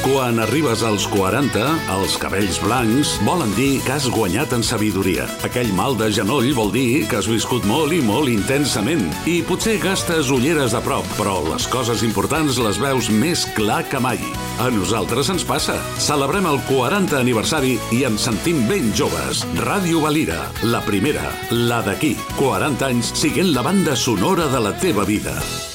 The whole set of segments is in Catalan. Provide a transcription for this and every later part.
Quan arribes als 40, els cabells blancs volen dir que has guanyat en sabidoria. Aquell mal de genoll vol dir que has viscut molt i molt intensament. I potser gastes ulleres de prop, però les coses importants les veus més clar que mai. A nosaltres ens passa. Celebrem el 40 aniversari i ens sentim ben joves. Ràdio Valira, la primera, la d'aquí. 40 anys siguent la banda sonora de la teva vida.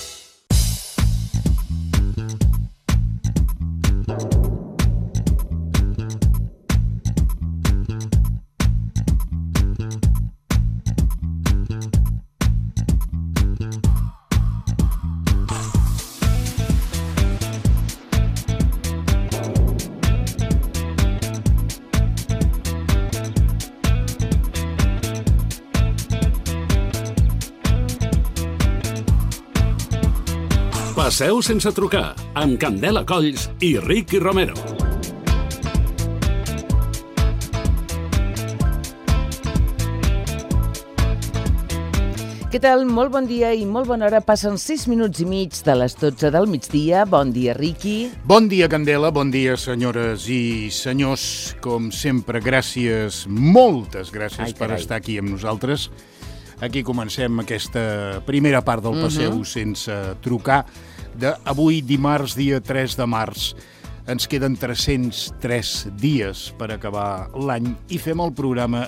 Passeu sense trucar, amb Candela Colls i Ricky Romero. Què tal? Molt bon dia i molt bona hora. Passen 6 minuts i mig de les 12 del migdia. Bon dia, Ricky. Bon dia, Candela. Bon dia, senyores i senyors. Com sempre, gràcies, moltes gràcies per estar aquí amb nosaltres. Aquí comencem aquesta primera part del Passeu sense trucar d'avui, dimarts, dia 3 de març. Ens queden 303 dies per acabar l'any i fem el programa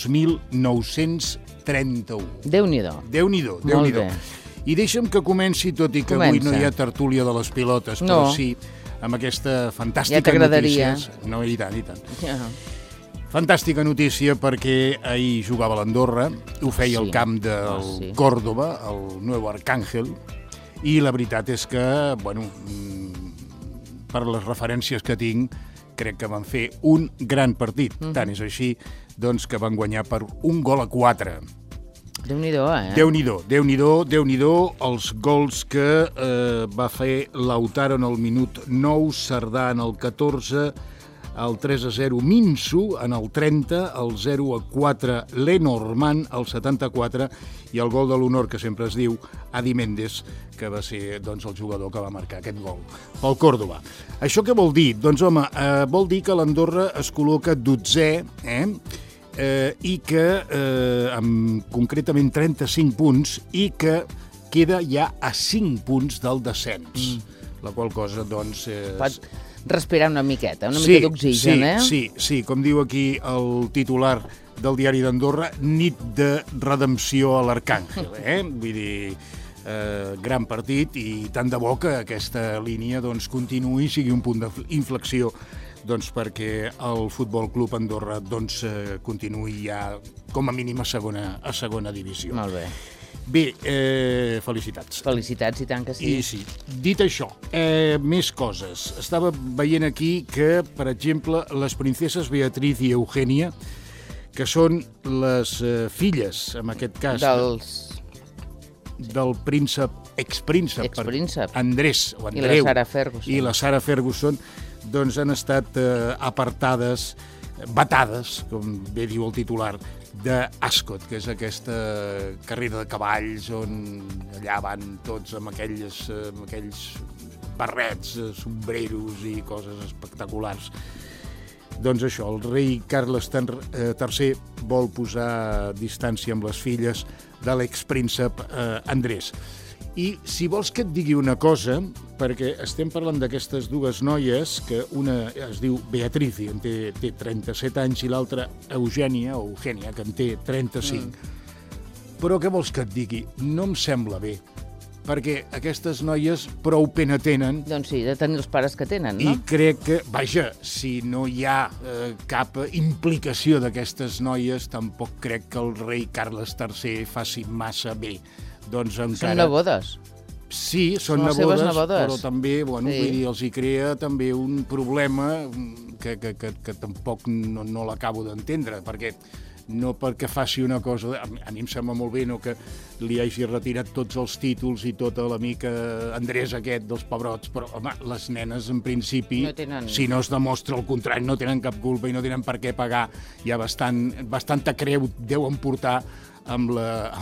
2931. Déu-n'hi-do. Déu-n'hi-do. Molt bé. I deixa'm que comenci, tot i que avui no hi ha tertúlia de les pilotes, però sí amb aquesta fantàstica notícia. No, i tant, i tant. Fantàstica notícia perquè ahir jugava l'Andorra, ho feia al camp del Córdoba, el Nuevo Arcángel, i la veritat és que, bueno, per les referències que tinc, crec que van fer un gran partit. Tant és així, doncs, que van guanyar per 1-4. Déu-n'hi-do, Déu-n'hi-do, els gols que va fer Lautaro en el minut 9, Cerdà en el 14, el 3-0 Minsu en el 30, el 0-4 Lenormand al 74 i el gol de l'honor, que sempre es diu Adi Méndez, que va ser doncs, el jugador que va marcar aquest gol pel Córdoba. Això què vol dir? Doncs, home, vol dir que l'Andorra es col·loca 12è, i que amb concretament 35 punts i que queda ja a 5 punts del descens. La qual cosa, doncs... Pot respirar una miqueta, mica d'oxigen, Sí, com diu aquí el titular del diari d'Andorra, nit de redempció a l'Arcàngel, Vull dir, gran partit i tant de bo que aquesta línia doncs, continuï, sigui un punt d'inflexió doncs, perquè el Futbol Club Andorra doncs, continuï ja com a mínim a segona divisió. Molt bé. Bé, felicitats. Felicitats, i tant que sí. I sí. Dit això, més coses. Estava veient aquí que, per exemple, les princeses Beatriz i Eugènia, que són les filles, en aquest cas... del príncep, expríncep Andrés, o Andreu, i la Sarah Ferguson, doncs han estat vetades, com bé diu el titular, d'Ascot, que és aquesta carrera de cavalls on allà van tots amb aquells barrets, sombreros i coses espectaculars. Doncs això, el rei Carles III vol posar distància amb les filles de l'expríncep Andrés. I si vols que et digui una cosa, perquè estem parlant d'aquestes dues noies, que una es diu Beatriz, i en té 37 anys, i l'altra Eugènia, que en té 35. Però què vols que et digui? No em sembla bé, perquè aquestes noies prou pena tenen. Doncs sí, de tenir els pares que tenen, no? I crec que, vaja, si no hi ha cap implicació d'aquestes noies, tampoc crec que el rei Carles III faci massa bé. Doncs encara... Són nebodes. Sí, són nebodes, però també, vull dir, els hi crea també un problema que tampoc no l'acabo d'entendre, perquè no perquè faci una cosa... A mi em sembla molt bé que li hagi retirat tots els títols i tota la mica Andrés aquest dels pebrots, però, home, les nenes, en principi, si no es demostra el contrari, no tenen cap culpa i no tenen per què pagar, ja bastanta creu deuen portar amb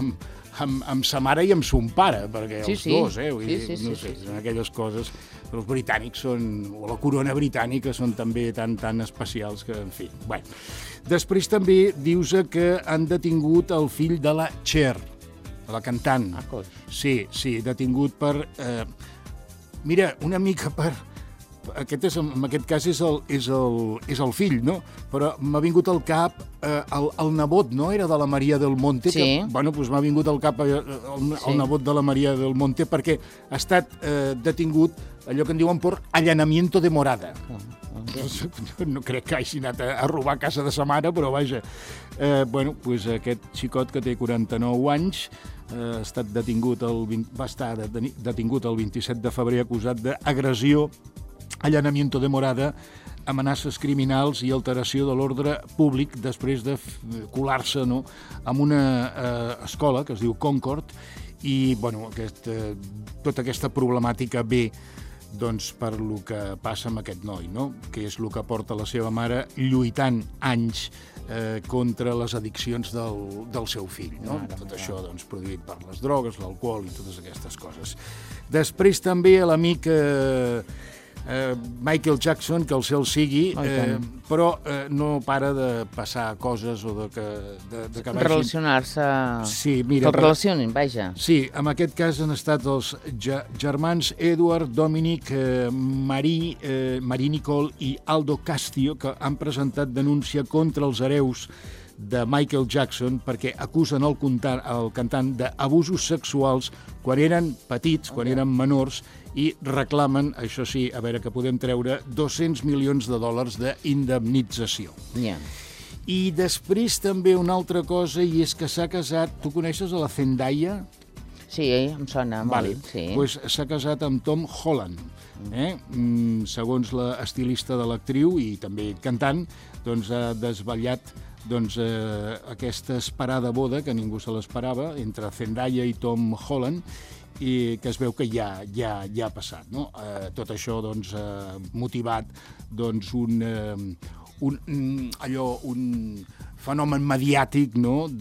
amb sa mare i amb son pare, perquè els dos, vull dir, no sé, són aquelles coses, però els britànics són, o la corona britànica, són també tan especials que, en fi, bueno. Després també dius que han detingut el fill de la Cher, la cantant. Sí, detingut per... Mira, una mica per... En aquest cas és el fill, no? Però m'ha vingut al cap el nebot, no? Era de la Maria del Monte. Sí. Doncs m'ha vingut al cap el nebot de la Maria del Monte perquè ha estat detingut allò que en diuen per allanamiento de morada. No crec que hagi anat a robar a casa de sa mare, però vaja. Aquest xicot que té 49 anys va estar detingut el 27 de febrer acusat d'agressió, allanamiento de morada, amenaces criminals i alteració de l'ordre públic després de colar-se en una escola que es diu Concord i tota aquesta problemàtica ve per lo que passa amb aquest noi, que és el que porta la seva mare lluitant anys contra les addiccions del seu fill. Tot això produït per les drogues, l'alcohol i totes aquestes coses. Després també l'amic Michael Jackson, que el cel sigui, però no para de passar coses o de que vagin... Relacionar-se... Sí, mira... Que el relacionin, vaja. Sí, en aquest cas han estat els germans Edward, Dominic, Marie Nicole i Aldo Castillo, que han presentat denúncia contra els hereus de Michael Jackson perquè acusen el cantant d'abusos sexuals quan eren petits, quan eren menors, i reclamen, això sí, a veure que podem treure, $200 milions d'indemnització. I després també una altra cosa, i és que s'ha casat... Tu coneixes a la Zendaya? Sí, em sona molt. Doncs s'ha casat amb Tom Holland. Segons l'estilista de l'actriu i també cantant, ha desvetllat aquesta esperada boda, que ningú se l'esperava, entre Zendaya i Tom Holland, i que es veu que ja ha passat. Tot això motivat un fenomen mediàtic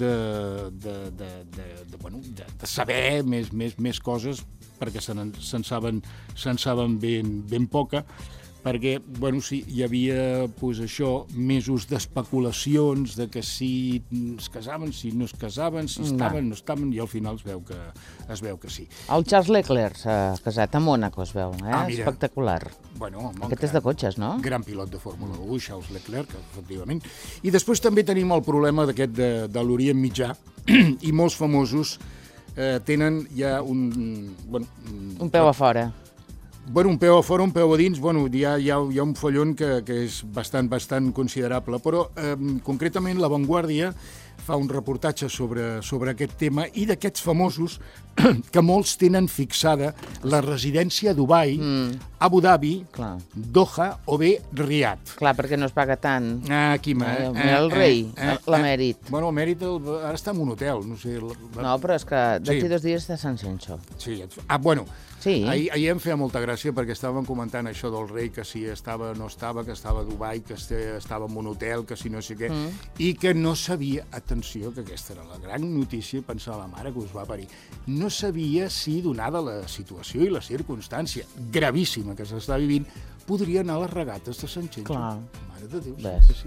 de saber més coses, perquè se'n saben ben poca, perquè hi havia mesos d'especulacions de que si es casaven, si no es casaven, si estaven, no estaven, i al final es veu que sí. El Charles Leclerc s'ha casat a Mònaco, es veu, espectacular. Aquest és de cotxes, no? Gran pilot de Fórmula 1, Charles Leclerc, efectivament. I després també tenim el problema d'aquest de l'Orient Mitjà, i molts famosos tenen ja un peu a fora. Un peu a fora, un peu a dins, hi ha un follon que és bastant considerable, però concretament La Vanguardia fa un reportatge sobre aquest tema i d'aquests famosos que molts tenen fixada la residència a Dubai, Abu Dhabi, Doha o bé Riad. Clar, perquè no es paga tant. El rei, l'emèrit. El mèrit ara està en un hotel, no sé... No, però és que d'aquí 2 dies està a San Xenxo. Sí, ahir em feia molta gràcia perquè estàvem comentant això del rei, que si estava o no estava, que estava a Dubai, que estava en un hotel, que si no sé què, i que no sabia, atenció, que aquesta era la gran notícia, pensava la mare que us va parir, no sabia si, donada la situació i la circumstància gravíssima que s'està vivint, podria anar a les regates de Sant Xenxo. Mare de Déu,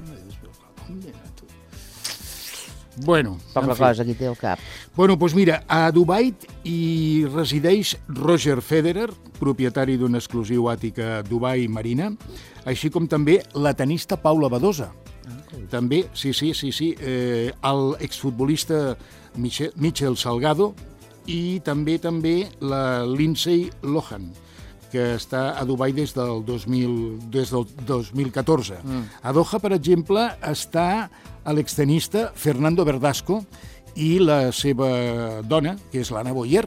poca cosa, aquí té el cap. Doncs mira, a Dubai hi resideix Roger Federer, propietari d'un exclusiu àtic a Dubai Marina, així com també la tenista Paula Badosa. També, l'exfutbolista Michel Salgado i també la Lindsay Lohan, que està a Dubai des del 2014. A Doha, per exemple, està l'extenista Fernando Verdasco i la seva dona, que és l'Anna Boyer.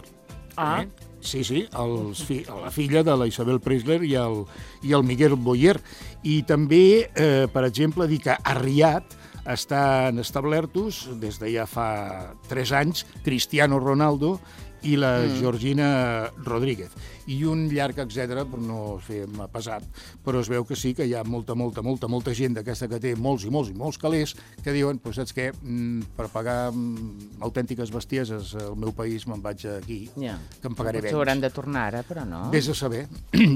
La filla de la Isabel Preisler i el Miguel Boyer. I també, per exemple, dir que a Riad estan establertos, des de ja fa 3 anys, Cristiano Ronaldo i la Georgina Rodríguez. I un llarg etcètera, per no fer pesat, però es veu que sí, que hi ha molta gent d'aquesta que té molts calés que diuen, pues, saps què, per pagar autèntiques bestieses al meu país me'n vaig aquí, que em pagaré béns. S'hauran de tornar ara, però no. Vés a saber,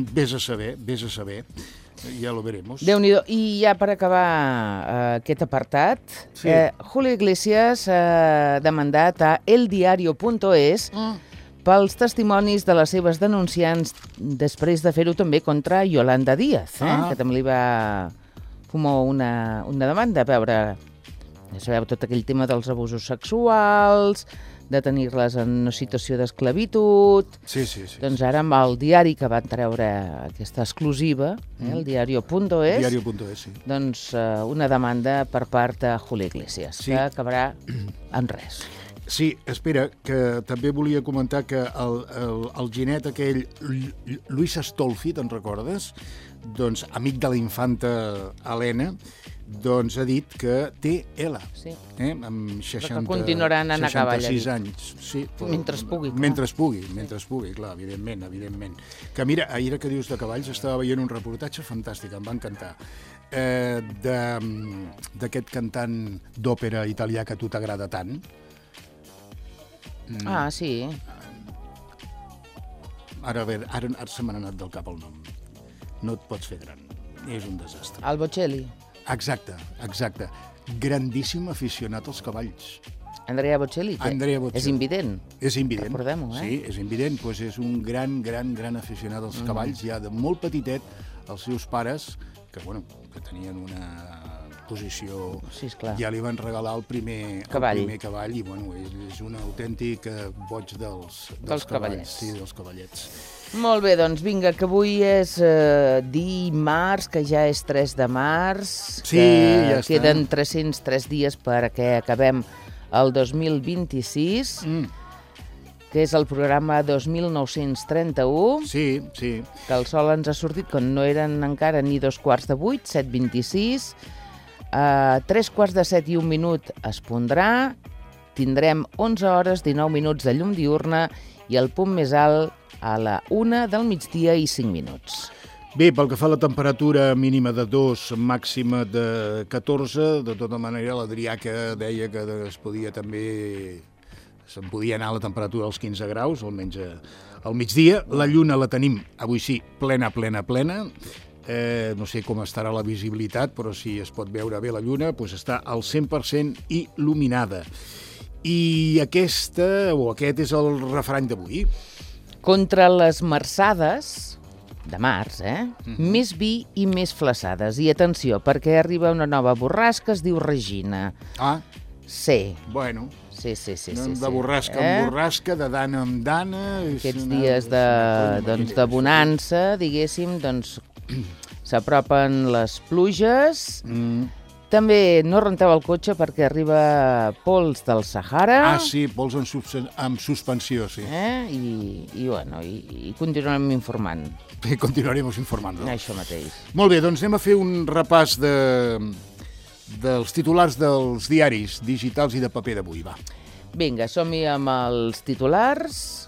ja lo veremos. Déu-n'hi-do. I ja per acabar aquest apartat, Julio Iglesias ha demandat a eldiario.es pels testimonis de les seves denunciants després de fer-ho també contra Yolanda Díaz, que també li va fumar una demanda. A veure, ja sabeu tot aquell tema dels abusos sexuals, de tenir-les en una situació d'esclavitud. Sí. Doncs ara amb el diari que van treure aquesta exclusiva, el diario.es, sí. Doncs una demanda per part de Julio Iglesias, que acabarà en res. Sí, espera, que també volia comentar que el genet aquell, Luis Astolfi, te'n recordes? Doncs amic de la infanta Helena, doncs ha dit que té ELA, amb 66 anys. Sí, mentre es pugui. Mentre es pugui, clar, evidentment. Que mira, ahir que dius de cavalls, estava veient un reportatge fantàstic, em va encantar, d'aquest cantant d'òpera italià que a tu t'agrada tant. Sí. Ara se m'ha anat del cap el nom. No et pots fer gran. És un desastre. El Bocelli. Exacte. Grandíssim aficionat als cavalls. Andrea Bocelli. És invident. És invident. Recordem-ho, Sí, és invident. Pues és un gran aficionat als cavalls. Ja de molt petitet, els seus pares, que tenien una posició, ja li van regalar el primer cavall i és un autèntic boig dels cavallets. Sí, dels cavallets. Molt bé, doncs vinga, que avui és dimarts, que ja és 3 de març, que queden 303 dies perquè acabem el 2026, que és el programa 2931. Sí. Que el sol ens ha sortit quan no eren encara ni 7:45, 7:26. A 7:03 i 1 minut es pondrà, tindrem 11 hores, 19 minuts de llum diurna i el punt més alt a la 1 del migdia i 5 minuts. Bé, pel que fa a la temperatura mínima de 2, màxima de 14, de tota manera l'Adrià que deia que se'n podia anar a la temperatura als 15 graus, almenys al migdia. La lluna la tenim, avui sí, plena. No sé com estarà la visibilitat, però si es pot veure bé la lluna, doncs està al 100% il·luminada. I aquest és el refrany d'avui. Contra les marçades de març, més vi i més flaçades. I atenció, perquè arriba una nova borrasca, es diu Regina. Sí. Bueno. Sí. De borrasca en borrasca, de dana en dana. Aquests dies de bonança, diguéssim, doncs s'apropen les pluges. També no renteu el cotxe perquè arriba pols del Sahara. Sí, pols en suspensió, sí. I continuarem informant. Continuarem informant. Això mateix. Molt bé, doncs anem a fer un repàs dels titulars dels diaris digitals i de paper d'avui, va. Vinga, som-hi amb els titulars.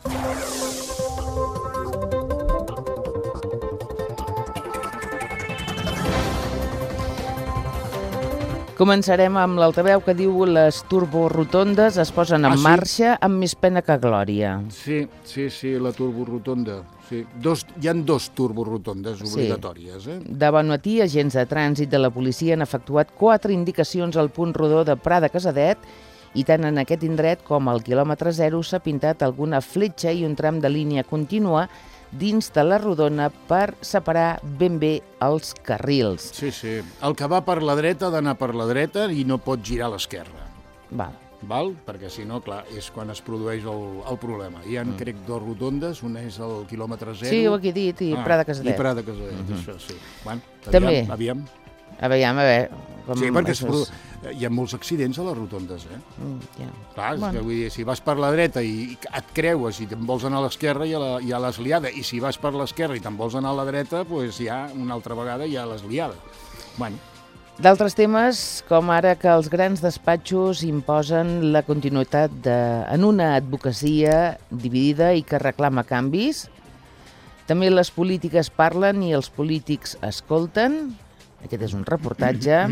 Començarem amb l'altaveu que diu les turborotondes es posen en marxa amb més pena que glòria. Sí, la turborotonda. Sí. Hi ha 2 turborotondes obligatòries. De bon matí, agents de trànsit de la policia han efectuat 4 indicacions al punt rodó de Prat de Casadet i tant en aquest indret com al quilòmetre 0 s'ha pintat alguna fletxa i un tram de línia contínua dins de la rodona per separar ben bé els carrils. Sí. El que va per la dreta ha d'anar per la dreta i no pot girar a l'esquerra. Val? Perquè si no, clar, és quan es produeix el problema. Hi ha, crec, 2 rotondes, una és al quilòmetre 0. Sí, ho he dit, i Prat de Casadet. I Prat de Casadet, això sí. Bueno, també. Aviam. A veure... Sí, perquè hi ha molts accidents a les rotondes, Clar, vull dir, si vas per la dreta i et creues i te'n vols anar a l'esquerra, ja l'has liada. I si vas per l'esquerra i te'n vols anar a la dreta, doncs ja una altra vegada ja l'has liada. Bueno. D'altres temes, com ara que els grans despatxos imposen la continuïtat en una advocacia dividida i que reclama canvis. També les polítiques parlen i els polítics escolten. Aquest és un reportatge.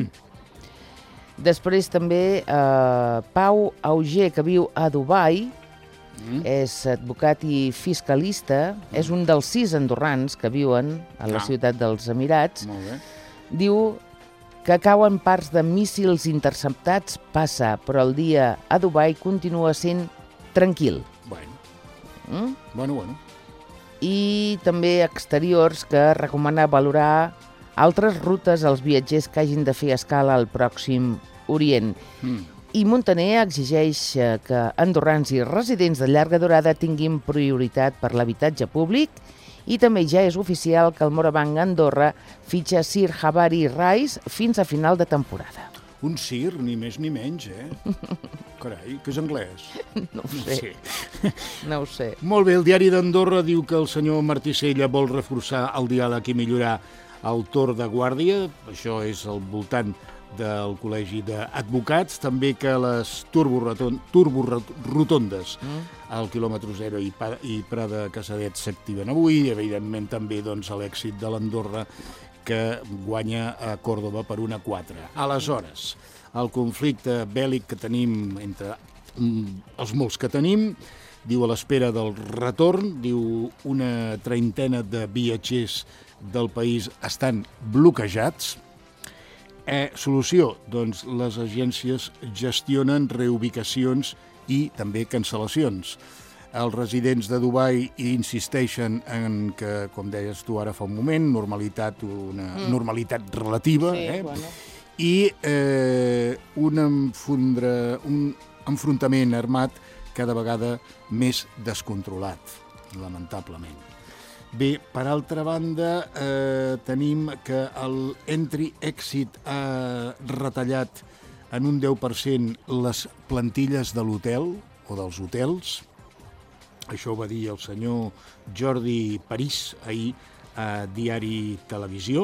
Després també Pau Auger, que viu a Dubai, és advocat i fiscalista, és un dels 6 andorrans que viuen a la ciutat dels Emirats. Molt bé. Diu que cauen parts de míssils interceptats, passa, però el dia a Dubai continua sent tranquil. Bueno. I també exteriors, que recomana valorar altres rutes als viatgers que hagin de fer escala al Pròxim Orient. I Montaner exigeix que andorrans i residents de llarga durada tinguin prioritat per l'habitatge públic i també ja és oficial que el Morabanc Andorra fitxa Sir Javari Rice fins a final de temporada. Un Sir, ni més ni menys, Carai, que és anglès. No ho sé. No ho sé. Molt bé, el diari d'Andorra diu que el senyor Martí Sella vol reforçar el diàleg i millorar el torn de guàrdia. Això és al voltant del Col·legi d'Advocats, també que les turborotondes al quilòmetre 0 i Prada Casadet s'activen avui, i evidentment també l'èxit de l'Andorra, que guanya a Còrdoba per 1-4. Aleshores, el conflicte bèl·lic que tenim entre els molts que tenim, diu a l'espera del retorn, diu una treintena de viatgers del país estan bloquejats. Solució, doncs les agències gestionen reubicacions i també cancel·lacions. Els residents de Dubai insisteixen en que, com deies tu ara fa un moment, una normalitat relativa, i un enfrontament armat cada vegada més descontrolat, lamentablement. Bé, per altra banda, tenim que l'Entry Exit ha retallat en un 10% les plantilles de l'hotel o dels hotels. Això ho va dir el senyor Jordi París ahir a Diari Televisió.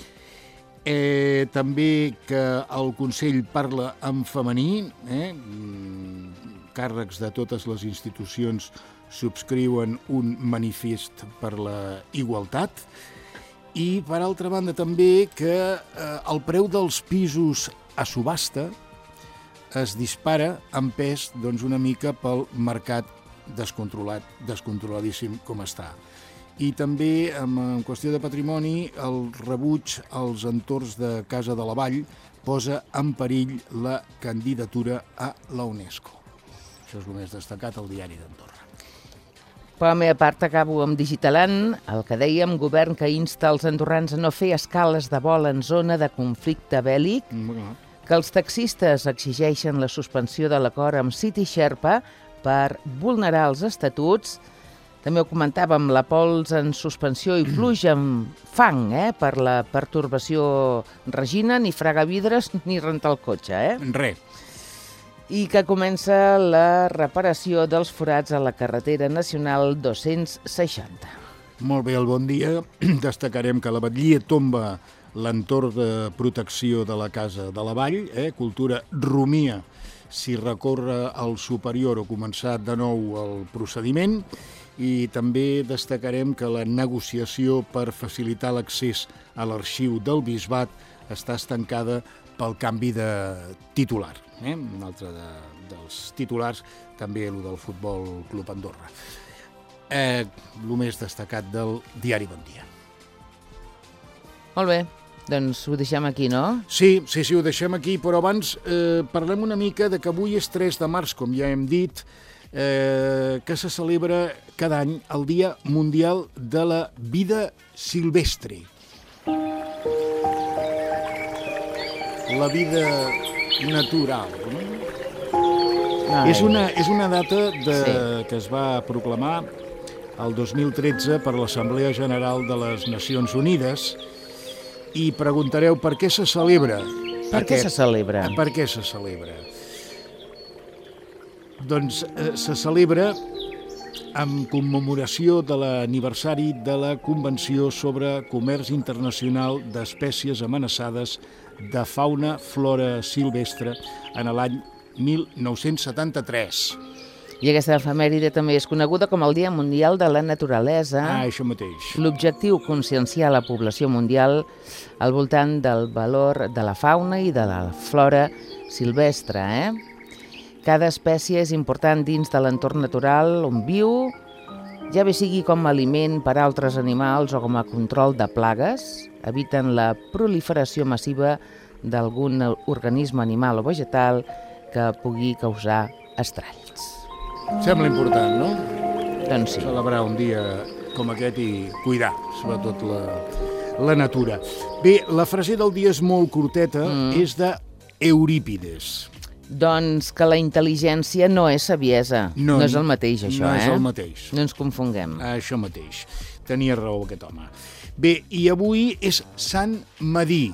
També que el Consell parla en femení, càrrecs de totes les institucions subscriuen un manifest per la igualtat, i per altra banda també que el preu dels pisos a subhasta es dispara en pes una mica pel mercat descontroladíssim com està. I també, en qüestió de patrimoni, el rebuig als entorns de Casa de la Vall posa en perill la candidatura a la UNESCO. Això és el més destacat al Diari d'Andorra. Per la meva part, acabo amb Digitalant, el que dèiem, govern que insta els andorrans a no fer escales de vol en zona de conflicte bèl·lic, que els taxistes exigeixen la suspensió de l'acord amb City Sherpa per vulnerar els estatuts. També ho comentàvem, la pols en suspensió i pluja amb fang, per la pertorbació. Regina, ni fregar vidres ni rentar el cotxe, Res. I que comença la reparació dels forats a la carretera nacional 260. Molt bé, el bon dia. Destacarem que la batllia tomba l'entorn de protecció de la Casa de la Vall, Cultura rumia si recorre al superior o començar de nou el procediment, i també destacarem que la negociació per facilitar l'accés a l'arxiu del Bisbat està estancada pel canvi de titular. Un altre dels titulars, també el del Futbol Club Andorra. El més destacat del diari Bon Dia. Molt bé, doncs ho deixem aquí, no? Sí, ho deixem aquí, però abans parlem una mica de que avui és 3 de març, com ja hem dit, que se celebra cada any el Dia Mundial de la Vida Silvestre. La vida natural. És una data que es va proclamar el 2013 per l'Assemblea General de les Nacions Unides, i preguntareu per què se celebra. Per què se celebra? Per què se celebra? Doncs se celebra en commemoració de l'aniversari de la Convenció sobre Comerç Internacional d'Espècies Amenaçades de Fauna Flora Silvestre en l'any 1973. I aquesta efemèride també és coneguda com el Dia Mundial de la Naturalesa. Això mateix. L'objectiu, conscienciar la població mundial al voltant del valor de la fauna i de la flora silvestre, Cada espècie és important dins de l'entorn natural on viu, ja bé sigui com a aliment per a altres animals o com a control de plagues, eviten la proliferació massiva d'algun organisme animal o vegetal que pugui causar estralls. Sembla important, no? Doncs sí. Celebrar un dia com aquest i cuidar, sobretot, la natura. Bé, la frase del dia és molt curteta, és d'Eurípides. Doncs que la intel·ligència no és saviesa. No és el mateix, això, No és el mateix. No ens confonguem. Això mateix. Tenia raó aquest home. Bé, i avui és Sant Medir.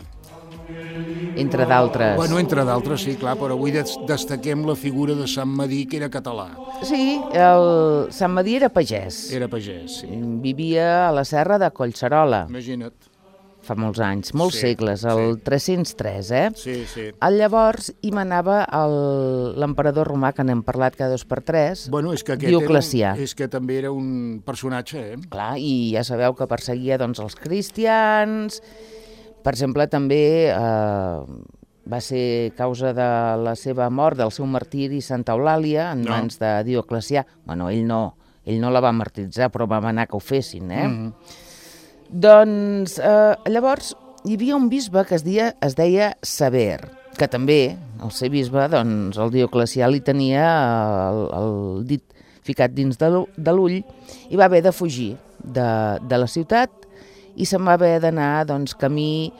Entre d'altres. Bueno, entre d'altres, sí, clar, però avui destaquem la figura de Sant Medir, que era català. Sí, el Sant Medir era pagès. Era pagès, sí. Vivia a la serra de Collserola. Imagina't. Fa molts anys, molts segles, el 303, Sí, sí. Llavors hi manava l'emperador romà, que n'hem parlat cada 2 per 3, Bueno, és que Dioclecià. és que també era un personatge, Clar, i ja sabeu que perseguia doncs, els cristians. Per exemple, també va ser causa de la seva mort, del seu martiri, Santa Eulàlia, en mans de Dioclecià. Bueno, ell no la va martiritzar, però va manar que ho fessin, Doncs, llavors, hi havia un bisbe que es deia Sever, que també, el ser bisbe, doncs, el Dioclecià li tenia el dit ficat dins de l'ull i va haver de fugir de la ciutat i se'n va haver d'anar, doncs, camí,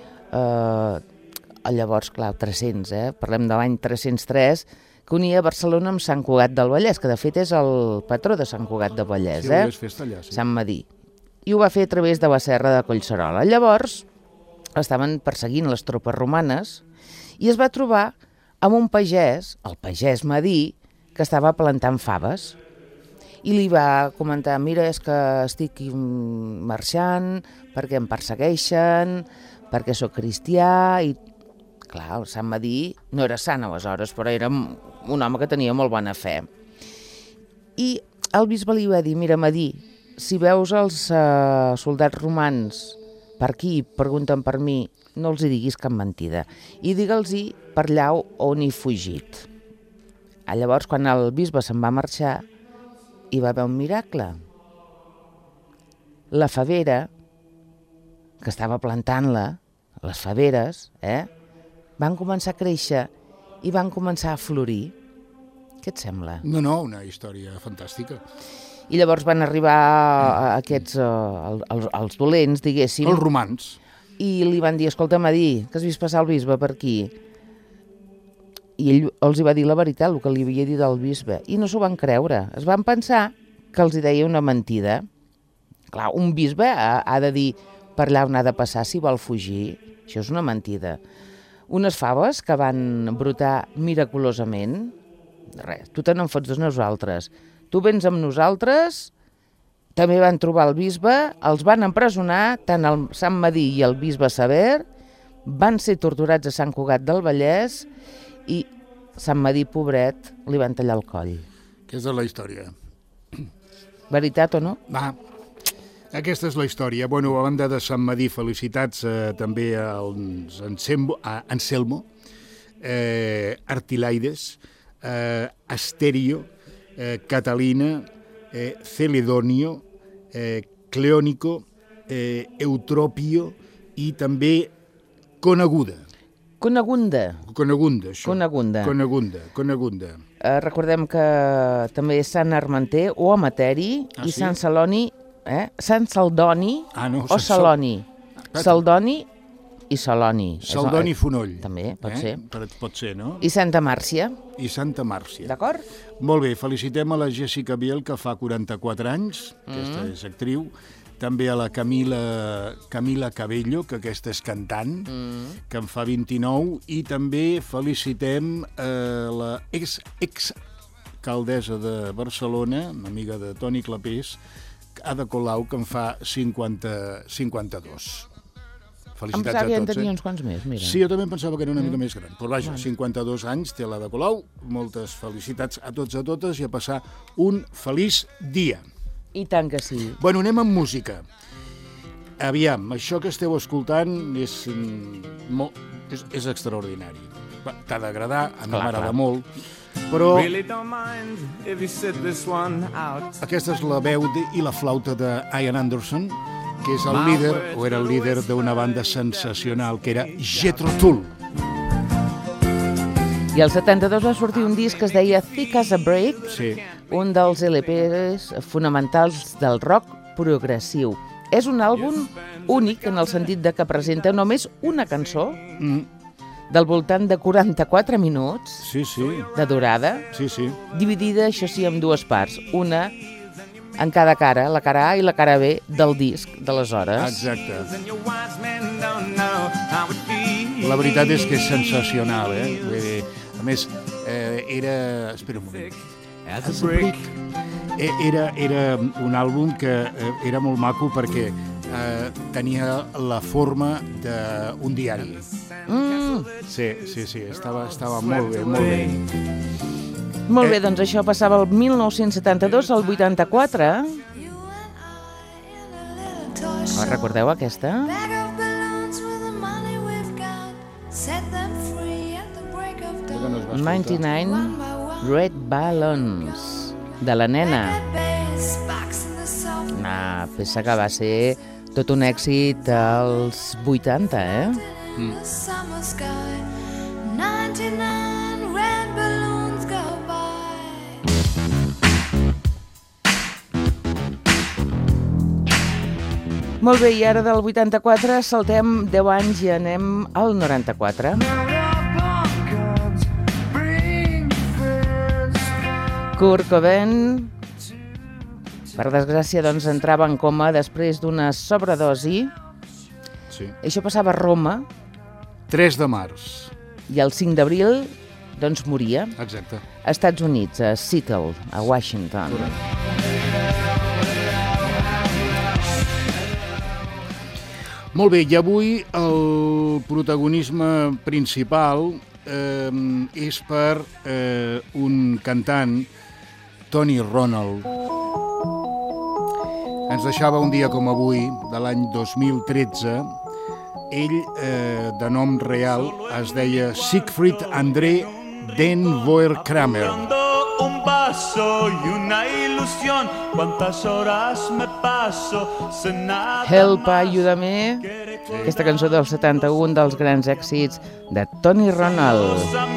llavors, clar, 300, parlem de l'any 303, que unia Barcelona amb Sant Cugat del Vallès, que de fet és el patró de Sant Cugat del Vallès, Sí, ho hagués fet allà, sí. Sant Medir. I ho va fer a través de la serra de Collserola. Llavors, estaven perseguint les tropes romanes i es va trobar amb un pagès, el pagès Medir, que estava plantant faves. I li va comentar, mira, és que estic marxant perquè em persegueixen, perquè sóc cristià, i clar, el Sant Medir no era sant aleshores, però era un home que tenia molt bona fe. I el bisbe li va dir, mira, Medir, si veus els soldats romans per aquí i pregunten per mi, no els hi diguis cap mentida. I digue'ls-hi per allà on he fugit. Llavors, quan el bisbe se'n va marxar, hi va haver un miracle. La favera, que estava plantant-la, les faveres, van començar a créixer i van començar a florir. Què et sembla? No, una història fantàstica. I llavors van arribar aquests, els dolents, diguéssim. Els romans. I li van dir, escolta, Medir, que has vist passar el bisbe per aquí? I ell els hi va dir la veritat, el que li havia dit el bisbe. I no s'ho van creure. Es van pensar que els hi deia una mentida. Clar, un bisbe ha de dir per allà on ha de passar si vol fugir. Això és una mentida. Unes faves que van brotar miraculosament. Res, tu te n'en fots de nosaltres. Tu vens amb nosaltres, també van trobar el bisbe, els van empresonar, tant el Sant Medir i el bisbe Sever, van ser torturats a Sant Cugat del Vallès i Sant Medir, pobret, li van tallar el coll. Aquesta és la història. Veritat o no? Va, aquesta és la història. Bueno, a banda de Sant Medir, felicitats també a Anselmo, Artilaides, Asterio, Catalina, Celedonio, Cleònico, Eutropio i també Conegunda. Conegunda, això. Conegunda. Recordem que també és Sant Armenter o Amateri i Sant Celoni, Sant Saldoni o Saloni. Saldoni i Saloni. Saldoni Fonoll. També, pot ser. Pot ser, no? I Santa Màrcia. D'acord? Molt bé, felicitem a la Jessica Biel, que fa 44 anys, aquesta és actriu, també a la Camila Cabello, que aquesta és cantant, que en fa 29, i també felicitem la l'alcaldessa de Barcelona, amiga de Toni Clapés, Ada Colau, que en fa 52. Felicitats a tots. En tenia uns quants més, mira. Sí, jo també pensava que era una mica més gran. Però vaja, 52 anys té l'Ada Colau. Moltes felicitats a tots, a totes, i a passar un feliç dia. I tant que sí. Bueno, anem amb música. Aviam, això que esteu escoltant és extraordinari. T'ha d'agradar, a mi m'agrada molt, però aquesta és la veu i la flauta de Ian Anderson, que és el líder, o era el líder d'una banda sensacional, que era Jethro Tull. I al 72 va sortir un disc que es deia Thick as a Brick, un dels LPs fonamentals del rock progressiu. És un àlbum únic en el sentit de que presenta només una cançó del voltant de 44 minuts de durada, dividida, això sí, en dues parts. Una en cada cara, la cara A i la cara B del disc d'aleshores. Exacte. La veritat és que és sensacional, eh? A més, era... Espera un moment. Era un àlbum que era molt maco perquè tenia la forma d'un diari. Sí, estava molt bé, molt bé. Molt bé, doncs això passava el 1972 al 84. Recordeu aquesta? 99 Red Balloons, de la nena. Una peça que va ser tot un èxit als 80, eh? Molt bé, i ara del 84 saltem 10 anys i anem al 94. Kurt Cobain, per desgràcia, doncs, entrava en coma després d'una sobredosi. Sí. Això passava a Roma. 3 de març. I el 5 d'abril, doncs, moria. Exacte. A Estats Units, a Seattle, a Washington. Molt bé, i avui el protagonisme principal és per un cantant, Tony Ronald. Ens deixava un dia com avui, de l'any 2013. Ell, de nom real, es deia Siegfried André Den Boer Kramer. Un vaso y una ilusión, cuántas horas me paso cenando. Help, ayúdame. Aquesta cançó del 71 dels grans èxits de Tony Ronald,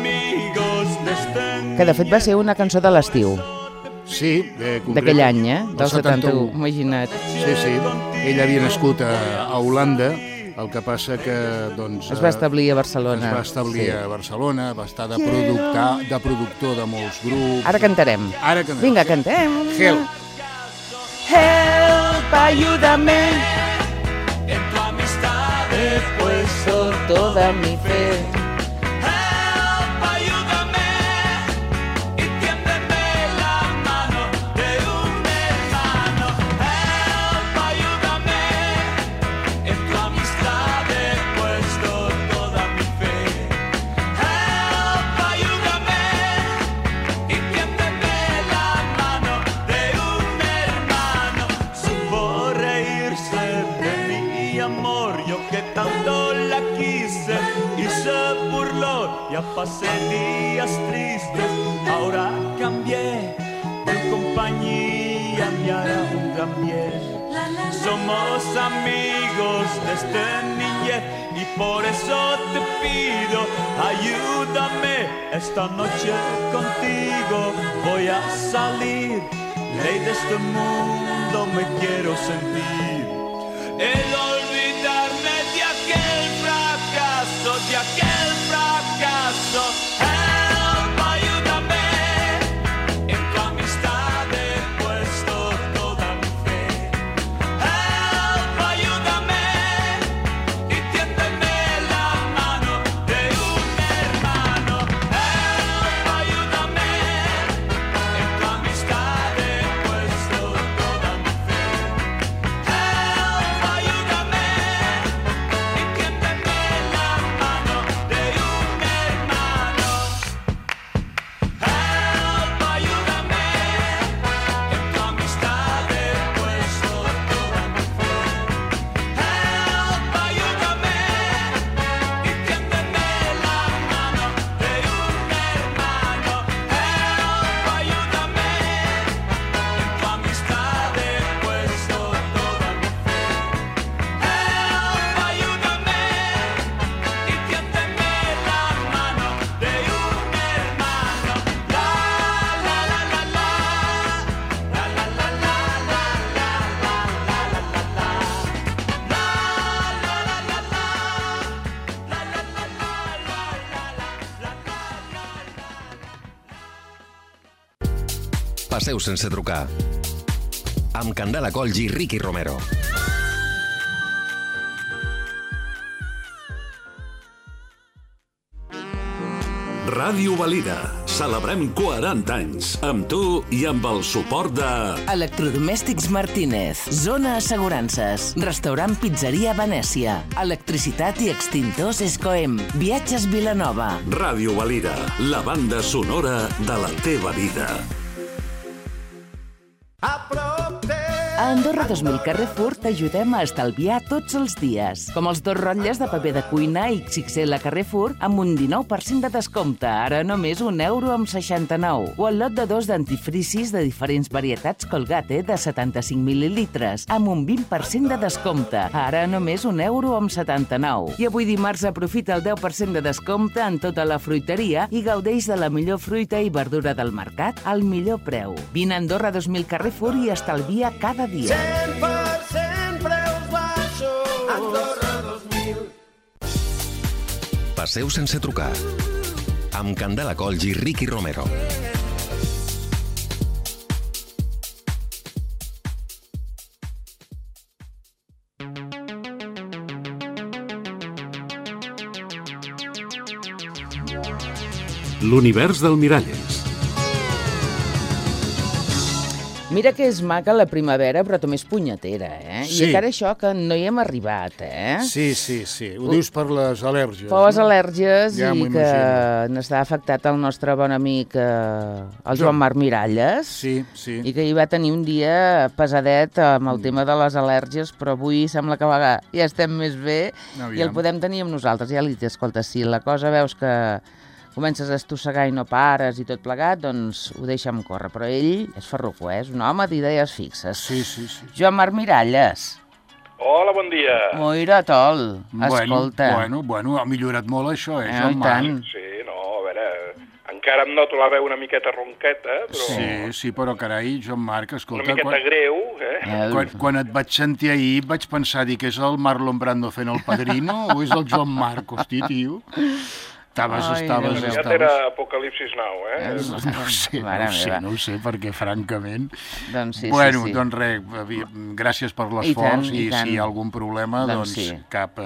que de fet va ser una cançó de l'estiu. Sí, d'aquell any, del 71, imagina't. Sí, ell havia nascut a Holanda. El que passa que, doncs... Es va establir a Barcelona. Es va establir a Barcelona, va estar de productor de molts grups. Ara cantarem. Vinga, cantem. Help. Help, ayúdame. En tu amistad he puesto toda mi fe. Ya pasé días tristes, ahora cambié de compañía, me hará un gran bien. Somos amigos desde niñez y por eso te pido, ayúdame esta noche contigo. Voy a salir, rey de este mundo me quiero sentir. El olvidarme de aquel fracaso, de aquel fracaso. Help, ayúdame. En tu amistad he puesto toda mi fe. Help, ayúdame. Y tiéndeme la mano de un hermano. Help, ayúdame. En Passeu sense trucar. Amb Candela Colls i Ricky Romero. Ràdio Valira. Celebrem 40 anys. Amb tu i amb el suport de... Electrodomèstics Martínez. Zona Assegurances. Restaurant Pizzeria Venècia. Electricitat i extintors Escoem. Viatges Vilanova. Ràdio Valira. La banda sonora de la teva vida. A Andorra 2000 Carrefour t'ajudem a estalviar tots els dies. Com els 2 rotlles de paper de cuina XXL a Carrefour amb un 19% de descompte, ara només €1,69. O el lot de 2 dentifricis de diferents varietats Colgate de 75 mil·lilitres amb un 20% de descompte, ara només €1,79. I avui dimarts aprofita el 10% de descompte en tota la fruiteria i gaudeix de la millor fruita i verdura del mercat al millor preu. Vine a Andorra 2000 Carrefour i estalvia cada dia. 100% preus baixos. Andorra 2000. Passeu sense trucar. Amb Candela Colls i Ricky Romero. L'univers del Miralles. Mira que és maca la primavera, però també és punyetera, Sí. I encara això que no hi hem arribat, Sí. Ho dius per les al·lèrgies. Per les al·lèrgies Ja m'ho i que imagino. n'està afectat el nostre bon amic, el Joan Marc Miralles. Sí. I que hi va tenir un dia pesadet amb el tema de les al·lèrgies, però avui sembla que ja estem més bé i el podem tenir amb nosaltres. Ja li dic, escolta, si la cosa veus que comences a estossegar i no pares i tot plegat, doncs ho deixa'm córrer. Però ell és ferruco, és un home d'idees fixes. Sí. Joan Marc Miralles. Hola, bon dia. Moira tol, escolta. Bueno, ha millorat molt això, I tant. Sí, no, a veure, encara em noto la veu una miqueta ronqueta, però... Sí, però carai, Joan Marc, escolta... Una miqueta greu, Quan et vaig sentir ahir vaig pensar, que és el Marlon Brando fent el Padrino o és el Joan Marc, hosti, tio? Estaves... Ja era Apocalipsis Now, No ho sé, perquè francament... Doncs sí, Doncs res, gràcies per l'esforç i si hi ha algun problema, doncs cap...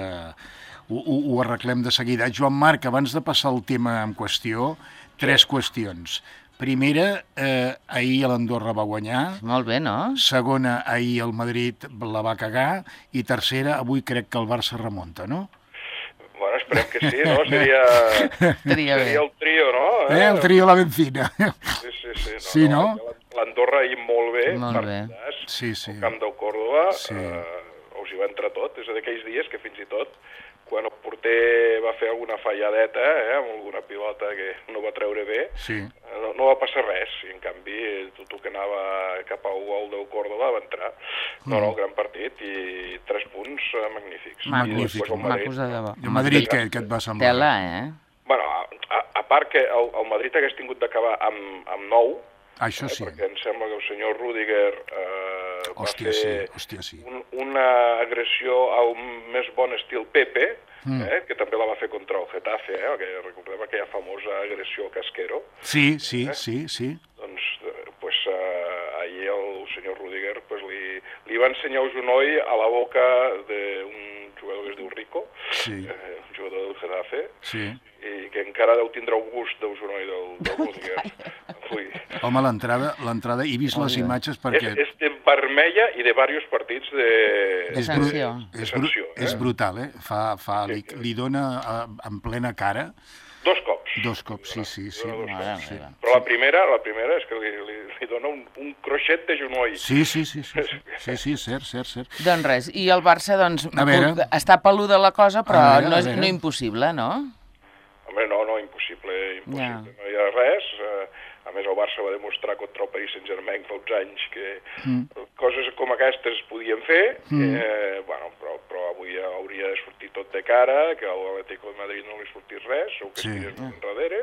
Ho arreglem de seguida. Joan Marc, abans de passar el tema en qüestió, 3 qüestions. Primera, ahir l'Andorra va guanyar. Molt bé, no? Segona, ahir el Madrid la va cagar. I tercera, avui crec que el Barça remunta, no? Bueno, esperem que sí, no? Seria el trio, no? El trio la benzina. Sí, no? L'Andorra ahir molt bé. Molt bé. Sí. El camp del Córdoba, us hi va entrar tot. És d'aquells dies que fins i tot, quan el porter va fer alguna falladeta, amb alguna pilota que no va treure bé, no va passar res. I en canvi, tot el que anava cap al gol del Córdoba va entrar. No, gran partit i 3 punts magnífics. Macos de debò. I el Madrid, què et va semblar? Tela, Bueno, a part que el Madrid hagués tingut d'acabar amb 9, això sí. Perquè em sembla que el senyor Rüdiger va fer una agressió al més bon estil Pepe, que també la va fer contra el Getafe, que recordem aquella famosa agressió al Casquero. Sí. Doncs ahir el senyor Rüdiger li va ensenyar el genoll a la boca d'un jugador que es diu Rico, un jugador del Getafe, i que encara deu tindre el gust del genoll del Rüdiger. Home, l'entrada, he vist les imatges perquè... És de vermella i de diversos partits de sanció. És brutal, li dona en plena cara... 2 cops. 2 cops, sí. Però la primera és que li dona un croixet de genoll. Sí, cert. Doncs res, i el Barça, està peluda la cosa, però no impossible, no? Home, no, impossible. No hi ha res. A més, el Barça va demostrar contra el Paris Saint-Germain fa uns anys que coses com aquestes es podien fer, però avui hauria de sortir tot de cara, que a l'Atlético de Madrid no li sortís res, o que estigués enrere,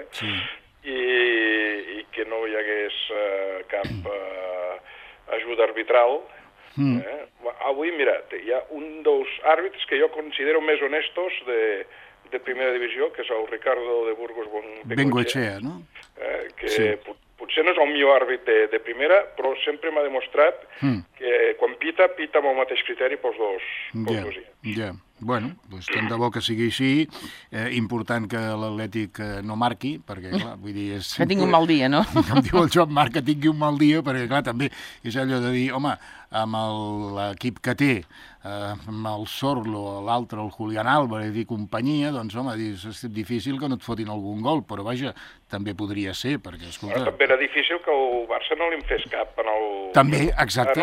i que no hi hagués cap ajuda arbitral. Avui, mira, hi ha un dels àrbitres que jo considero més honestos de primera divisió, que és el Ricardo de Burgos Bengoechea, no? Que potser no és el millor àrbit de primera, però sempre m'ha demostrat que quan pita amb el mateix criteri pels dos Ja. Bueno, doncs tant de bo que sigui així. Important que l'Atlètic no marqui, perquè, clar, vull dir... Que tingui un mal dia, no? Com diu el Joan Marc, que tingui un mal dia, perquè, clar, també és allò de dir, home, amb l'equip que té, amb el Sorlo, l'altre, el Julián Álvarez i companyia, doncs, home, és difícil que no et fotin algun gol, però, vaja, també podria ser, perquè, escolta... També era difícil que el Barça no li en fes cap en el... També, exacte,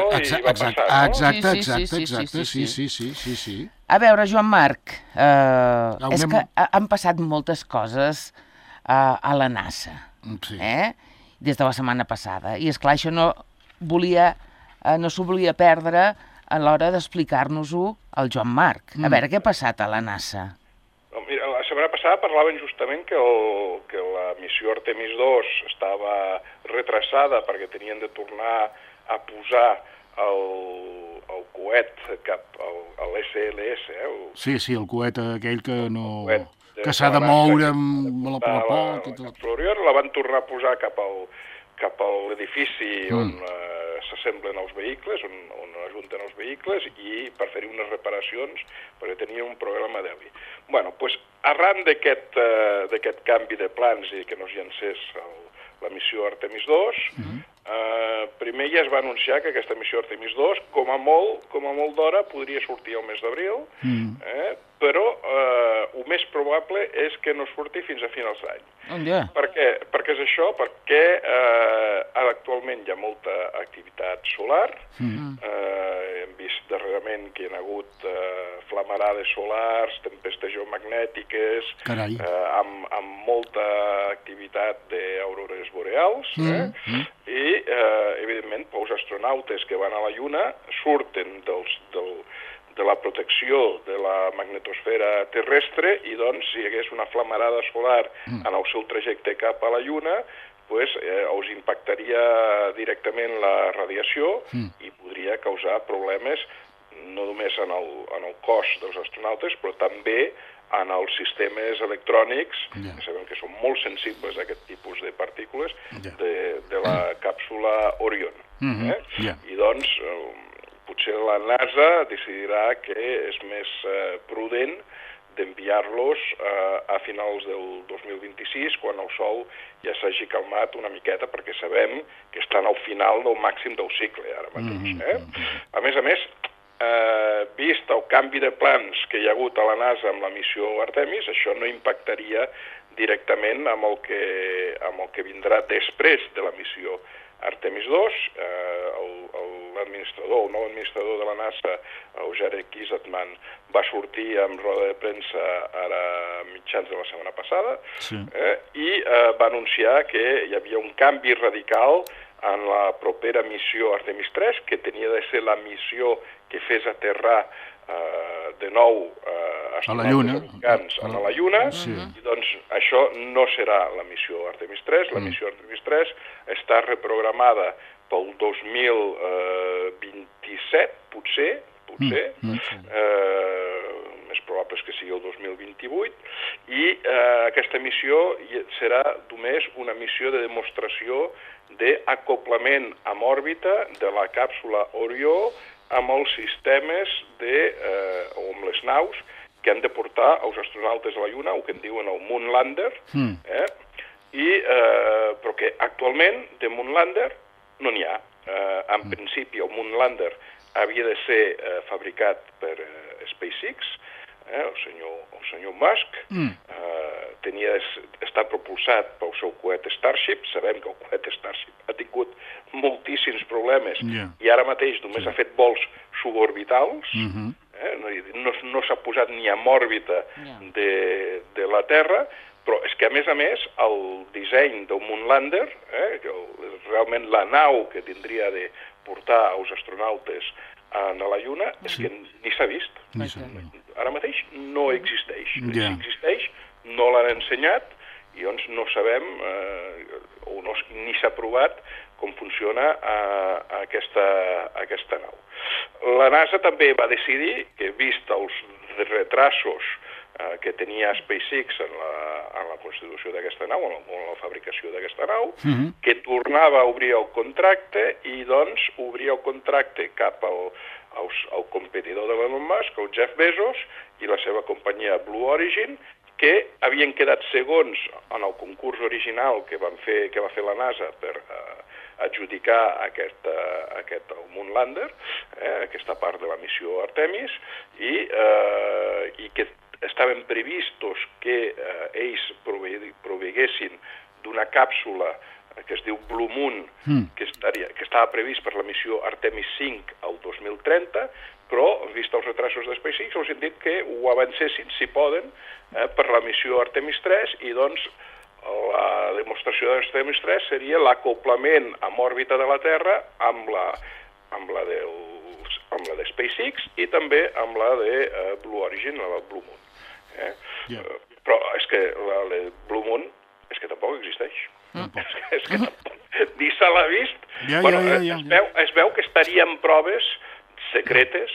sí. A veure, Joan Marc, és que han passat moltes coses a la NASA, des de la setmana passada, i, esclar, això no s'ho volia perdre a l'hora d'explicar-nos-ho al Joan Marc. A veure, què ha passat a la NASA? Mira, la setmana passada parlaven justament que la missió Artemis 2 estava retrasada perquè tenien de tornar a posar el coet cap a l'SLS. Sí, el coet aquell que no... que s'ha de moure amb la pot i tot. La van tornar a posar cap a l'edifici on s'assemblen els vehicles, on ajunten els vehicles, i per fer-hi unes reparacions, perquè tenia un problema d'heli. Bueno, doncs, arran d'aquest canvi de plans i que no es llancés la missió Artemis 2, primer ja es va anunciar que aquesta missió Artemis 2, com a molt d'hora, podria sortir el mes d'abril, però el més probable és que no surti fins a finals d'any. Per què? Perquè és això, perquè actualment hi ha molta activitat solar, hem vist darrerament que hi ha hagut flamarades solars, tempestes geomagnètiques, amb molta activitat d'aurores boreals, i, evidentment, els astronautes que van a la Lluna surten de la protecció de la magnetosfera terrestre i, doncs, si hi hagués una flamarada solar en el seu trajecte cap a la Lluna, doncs us impactaria directament la radiació i podria causar problemes no només en el cos dels astronautes, però també en els sistemes electrònics, que sabem que són molt sensibles a aquest tipus de partícules, de la càpsula Orion. I, doncs, potser la NASA decidirà que és més prudent d'enviar-los a finals del 2026, quan el Sol ja s'hagi calmat una miqueta, perquè sabem que estan al final del màxim del cicle, ara mateix. A més, vist el canvi de plans que hi ha hagut a la NASA amb la missió Artemis, això no impactaria directament amb el que vindrà després de la missió Artemis 2. El nou administrador de la NASA, Eugene Kiesertman, va sortir amb roda de premsa ara a mitjans de la setmana passada i va anunciar que hi havia un canvi radical en la propera missió Artemis 3, que tenia de ser la missió que fes aterrar de nou astronautes americans a la Lluna, i doncs això no serà la missió Artemis 3. La missió Artemis 3 està reprogramada pel 2027, potser, més probable és que sigui el 2028, i aquesta missió serà només una missió de demostració d'acoplament amb òrbita de la càpsula Orió amb els sistemes o amb les naus que han de portar els astronautes a la Lluna, o que en diuen el Moonlander, però que actualment de Moonlander no n'hi ha. En principi el Moonlander havia de ser fabricat per SpaceX, el senyor Musk, tenia d'estar propulsat pel seu coet Starship. Sabem que el coet Starship ha tingut moltíssims problemes i ara mateix només ha fet vols suborbitals, no s'ha posat ni en òrbita de la Terra, però és que, a més, el disseny del Moonlander, realment la nau que tindria de portar els astronautes a la Lluna, és que ni s'ha vist. Ara mateix no existeix. Si existeix, no l'han ensenyat, i doncs no sabem, ni s'ha provat com funciona aquesta nau. La NASA també va decidir que, vist els retrasos que tenia SpaceX en la constitució d'aquesta nau, en la fabricació d'aquesta nau, que tornava a obrir el contracte i, doncs, obria el contracte cap al competidor de l'Elon Musk, el Jeff Bezos, i la seva companyia Blue Origin, que havien quedat segons en el concurs original que va fer la NASA per adjudicar aquest Moonlander, aquesta part de la missió Artemis, i que estaven previstos que ells proveguessin d'una càpsula que es diu Blue Moon, que estava previst per la missió Artemis 5 al 2030, però, vist els retrasos de SpaceX, els han dit que ho avancessin, si poden, per la missió Artemis 3, i doncs la demostració d'Artemis 3 seria l'acoplament amb òrbita de la Terra amb la de SpaceX i també amb la de Blue Origin, la del Blue Moon. Però és que la de Blue Moon és que tampoc existeix. És que ni se l'ha vist. Es veu que estaria en proves secretes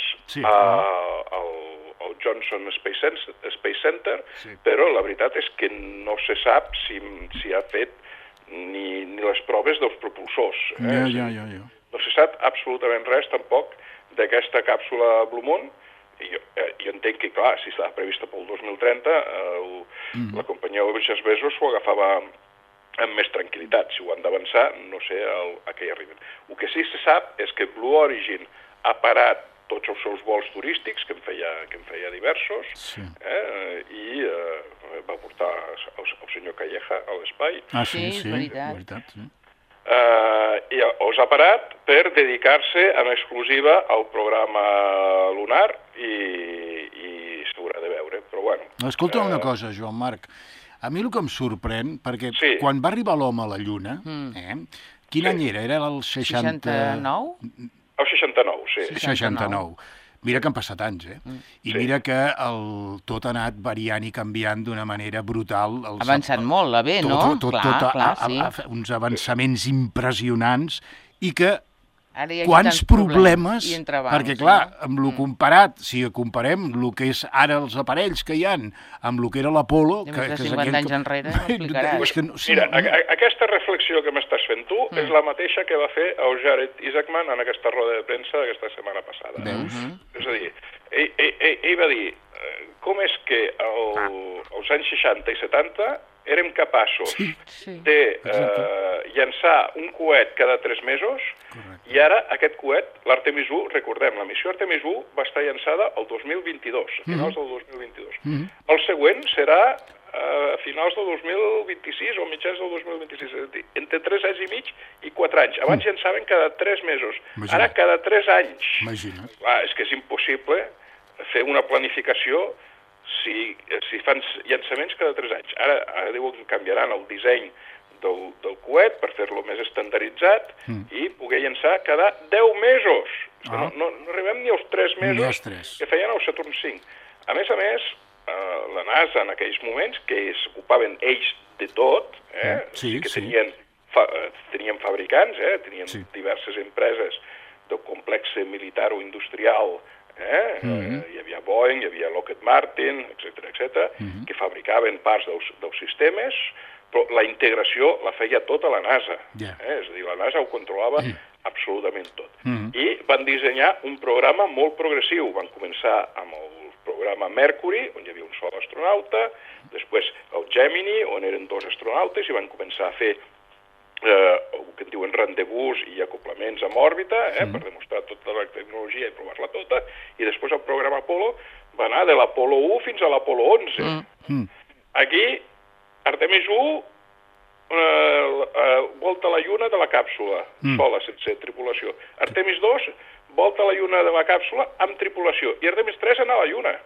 al Johnson Space Center, però la veritat és que no se sap si ha fet ni les proves dels propulsors. No se sap absolutament res tampoc d'aquesta càpsula Blue Moon. Jo entenc que, clar, si estava prevista pel 2030, la companyia Jeff Bezos s'ho agafava amb més tranquil·litat. Si ho han d'avançar, no sé a què hi arriben. El que sí se sap és que Blue Origin ha parat tots els seus vols turístics, que en feia diversos, i va portar el senyor Calleja a l'espai. Sí, és veritat. I els ha parat per dedicar-se en exclusiva al programa lunar i s'haurà de veure, però bueno. Escolta una cosa, Joan Marc. A mi el que em sorprèn, perquè quan va arribar l'home a la Lluna, quin any era? Era el 69? El 69, sí. 69. Mira que han passat anys, I mira que tot ha anat variant i canviant d'una manera brutal. Ha avançat molt, la bé, no? Clar, sí. Uns avançaments impressionants i que quants problemes, perquè clar, amb el comparat, si comparem el que és ara els aparells que hi ha, amb el que era l'Apolo... Més de 50 anys enrere, m'explicaràs. Mira, aquesta reflexió que m'estàs fent tu és la mateixa que va fer el Jared Isaacman en aquesta roda de premsa aquesta setmana passada. Veus? És a dir, ell va dir, com és que als anys 60 i 70 érem capaços de llançar un coet cada 3 mesos. I ara aquest coet, l'Artemis 1, recordem, la missió Artemis 1 va estar llançada el 2022, a finals del 2022. El següent serà a finals del 2026 o mitjans del 2026, és a dir, entre 3 anys i mig i 4 anys. Abans llançaven cada 3 mesos, ara cada 3 anys. Imagina't. Clar, és que és impossible fer una planificació si fan llançaments cada 3 anys. Ara diuen que canviaran el disseny del coet per fer-lo més estandarditzat i poder llançar cada 10 mesos. No arribem ni als 3 mesos que feien el Saturn V. A més, la NASA en aquells moments, que s'ocupaven ells de tot, que tenien fabricants, tenien diverses empreses del complex militar o industrial, hi havia Boeing, hi havia Lockheed Martin, etc., que fabricaven parts dels sistemes, però la integració la feia tota la NASA. És a dir, la NASA ho controlava absolutament tot. I van dissenyar un programa molt progressiu. Van començar amb el programa Mercury, on hi havia un sol astronauta, després el Gemini, on eren 2 astronautes, i van començar a fer el que en diuen rendezvous i acoplaments amb òrbita, per demostrar tota la tecnologia i provar-la tota, i després el programa Apollo va anar de l'Apollo 1 fins a l'Apollo 11. Aquí, Artemis 1 volta a la Lluna de la càpsula, sola, sense tripulació. Artemis 2 volta a la Lluna de la càpsula amb tripulació, i Artemis 3 anar a la Lluna.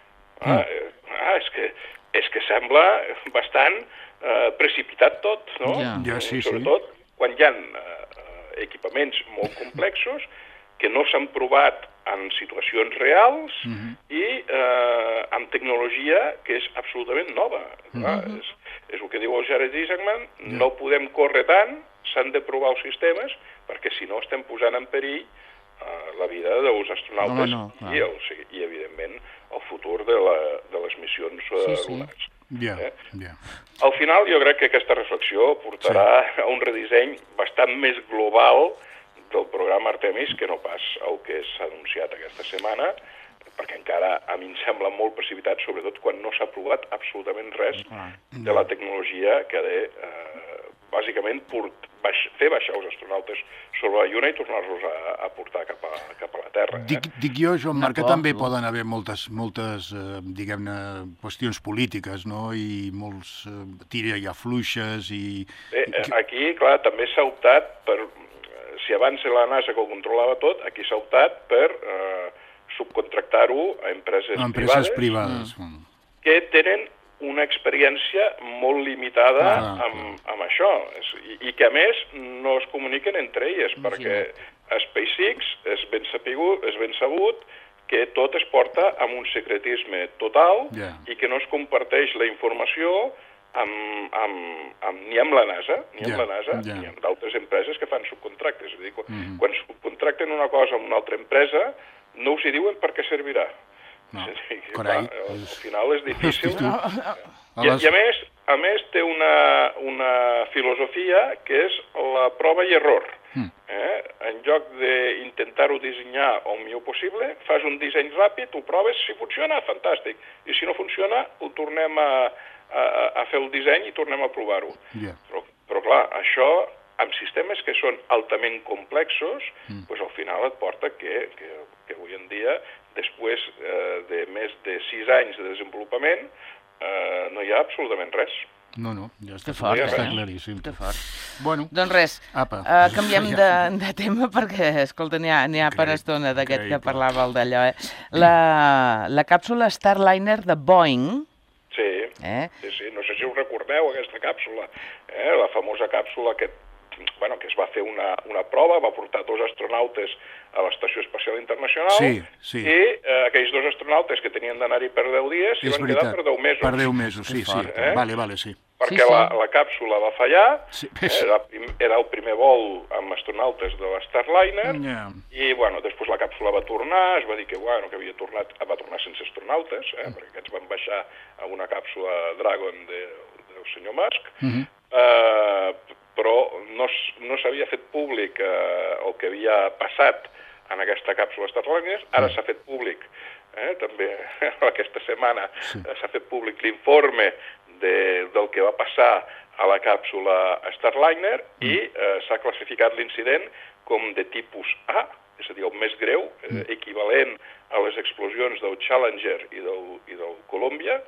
És que sembla bastant precipitat tot, no? Sobretot quan hi ha equipaments molt complexos que no s'han provat en situacions reals i amb tecnologia que és absolutament nova. És el que diu el Jared Isaacman, no podem córrer tant, s'han de provar els sistemes, perquè si no estem posant en perill la vida dels astronautes i, evidentment, el futur de les missions lunars. Al final, jo crec que aquesta reflexió portarà a un redisseny bastant més global del programa Artemis que no pas el que s'ha anunciat aquesta setmana, perquè encara a mi em sembla molt precipitat, sobretot quan no s'ha provat absolutament res de la tecnologia que ha de, bàsicament, fer baixar els astronautes sobre la Lluna i tornar-los a portar cap a la Terra. Dic jo, Joan Marc, que també poden haver moltes diguem-ne, qüestions polítiques, no?, i molts tira i afluixes i... Aquí, clar, també s'ha optat per... Si abans era la NASA que ho controlava tot, aquí s'ha optat per subcontractar-ho a empreses privades que tenen una experiència molt limitada amb això i que, a més, no es comuniquen entre elles, perquè a SpaceX és ben sabut que tot es porta amb un secretisme total i que no es comparteix la informació ni amb la NASA, ni amb d'altres empreses que fan subcontractes. És a dir, quan subcontracten una cosa amb una altra empresa, no us hi diuen per què servirà. Al final és difícil. I a més té una filosofia que és la prova i error. En lloc d'intentar-ho dissenyar el millor possible, fas un disseny ràpid, ho proves, si funciona, fantàstic. I si no funciona, ho tornem a fer el disseny i tornem a provar-ho. Però clar, això, amb sistemes que són altament complexos, al final et porta que avui en dia, després de més de 6 anys de desenvolupament, no hi ha absolutament res. No, ja està claríssim. Bueno, doncs res, canviem de tema perquè, escolta, n'hi ha per estona d'aquest que parlava el d'allò. La càpsula Starliner de Boeing... Sí, no sé si us recordeu aquesta càpsula, la famosa càpsula que es va fer una prova, va portar 2 astronautes a l'Estació Espacial Internacional i aquells 2 astronautes que tenien d'anar-hi per 10 dies s'hi van quedar per 10 mesos. Per 10 mesos, sí. Vale, sí. Perquè la càpsula va fallar, era el primer vol amb astronautes de la Starliner i, després la càpsula va tornar, es va dir que va tornar sense astronautes, perquè aquests van baixar a una càpsula Dragon del senyor Musk, però no s'havia fet públic el que havia passat en aquesta càpsula Starliner. Ara s'ha fet públic, també aquesta setmana s'ha fet públic l'informe del que va passar a la càpsula Starliner i s'ha classificat l'incident com de tipus A, és a dir, el més greu, equivalent a les explosions del Challenger i del Columbia,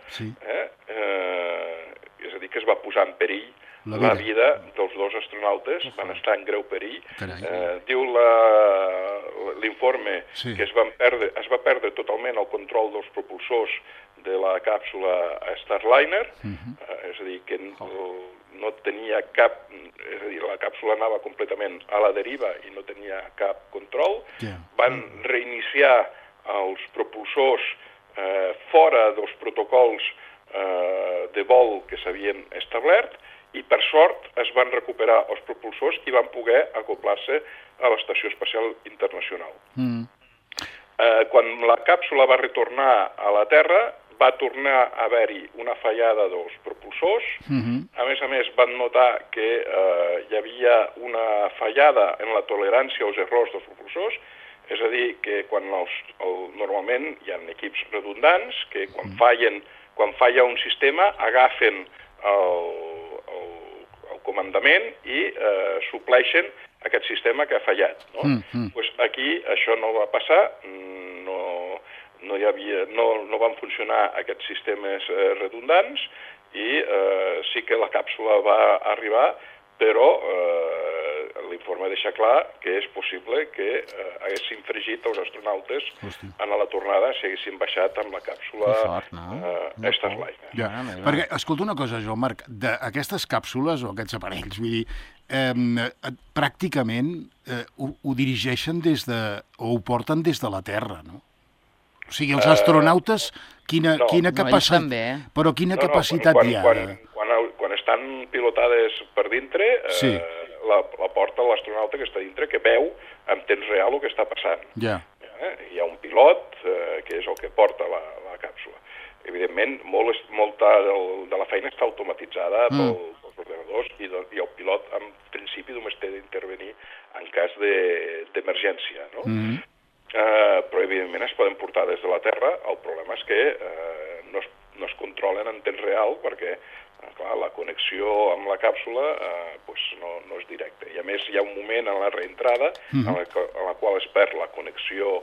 és a dir, que es va posar en perill la vida dels 2 astronautes, van estar en greu perill. Diu l'informe que es va perdre totalment el control dels propulsors de la càpsula Starliner, és a dir, que no tenia cap... És a dir, la càpsula anava completament a la deriva i no tenia cap control. Van reiniciar els propulsors fora dels protocols de vol que s'havien establert i, per sort, es van recuperar els propulsors i van poder acoplar-se a l'Estació Espacial Internacional. Quan la càpsula va retornar a la Terra, va tornar a haver-hi una fallada dels propulsors. A més, van notar que hi havia una fallada en la tolerància als errors dels propulsors, és a dir, que normalment hi ha equips redundants que quan falla un sistema agafen el comandament i supleixen aquest sistema que ha fallat. Aquí això no va passar, no van funcionar aquests sistemes redundants i sí que la càpsula va arribar, però l'informe deixa clar que és possible que haguessin fregit els astronautes en la tornada si haguessin baixat amb la càpsula Starliner. Perquè, escolta una cosa, Joan Marc, d'aquestes càpsules o aquests aparells, vull dir, pràcticament ho dirigeixen o ho porten des de la Terra, no? O sigui, els astronautes, quina capacitat... Però quina capacitat hi ha? Quan estan pilotades per dintre, la porta l'astronauta que està dintre, que veu en temps real el que està passant. Ja. Hi ha un pilot, que és el que porta la càpsula. Evidentment, molta de la feina està automatitzada pels ordenadors i el pilot, en principi, només té d'intervenir en cas d'emergència, no? Però, evidentment, es poden portar des de la Terra. El problema és que no es controlen en temps real perquè, clar, la connexió amb la càpsula no és directa. I, a més, hi ha un moment en la reentrada en la qual es perd la connexió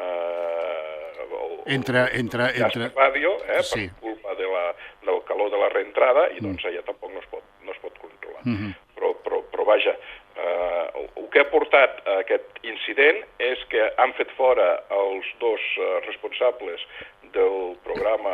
entre ràdio, per culpa del calor de la reentrada, i doncs allà tampoc no es pot controlar. Però vaja, el que ha portat a aquest incident és que han fet fora els dos responsables del programa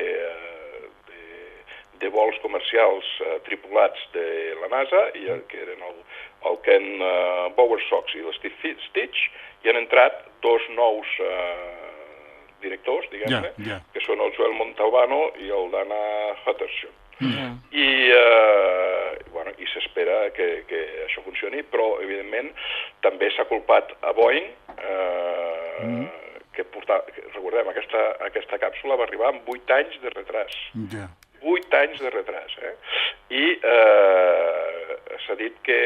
de vols comercials tripulats de la NASA, que eren el Ken Bowersox i l'Steve Stitch, i han entrat dos nous directors, diguem-ne, que són el Joel Montalbano i el Dana Hutterson. I s'espera que això funcioni, però, evidentment, també s'ha culpat a Boeing, que recordem, aquesta càpsula va arribar amb 8 anys de retras. 8 anys de retras, I s'ha dit que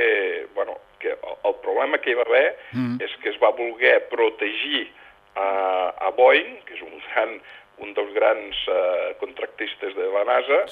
el problema que hi va haver és que es va voler protegir a Boeing, que és un dels grans contractistes de la NASA.